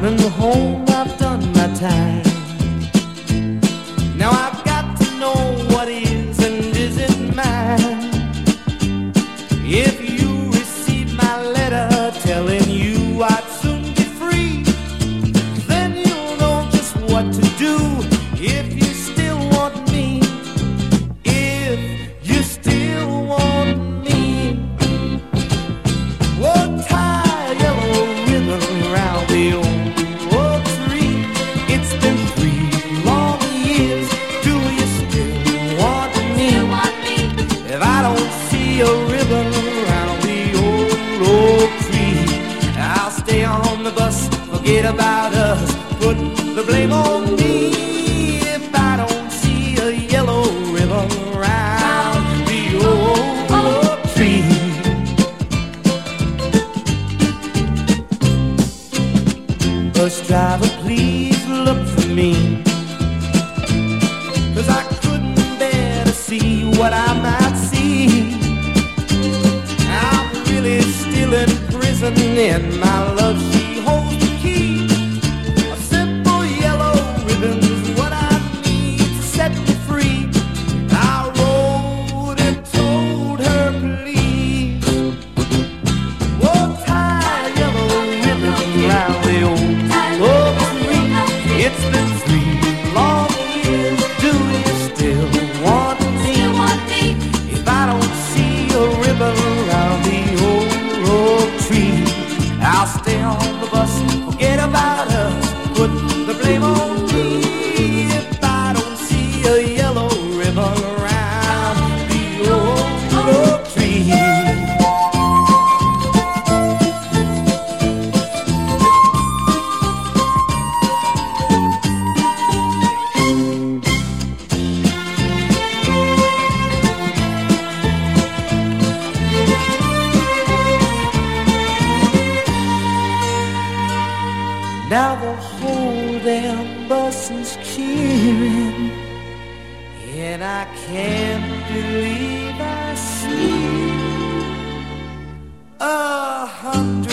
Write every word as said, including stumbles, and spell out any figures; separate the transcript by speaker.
Speaker 1: coming home, I've done my time. Now I've got to know what is and isn't mine. If you receive my letter telling you I'd soon be free, then you'll know just what to do if you still want me. If you still want me, oh, tie a yellow ribbon around the old oak tree. It's been three long years. Do you still want me? If I don't see a ribbon around the old oak tree, I'll stay on the bus, forget about us, put the blame on me. If I don't see a yellow ribbon around the old oak tree. Bus driver, please look for me, 'cause I couldn't bear to see what I might see. I'm really still in prison, and my love, she holds the key. A simple yellow ribbon's what I need to set me free. I wrote and told her, please, oh, tie a yellow ribbon round the old oak tree. It's been three long years. Do you still want me? If I don't see a ribbon around the old oak tree, I'll stay on the bus, forget about us, put the blame on me. If I don't see a yellow ribbon around the old oak tree. Now the whole damn bus is cheering, and I can't believe I see a hundred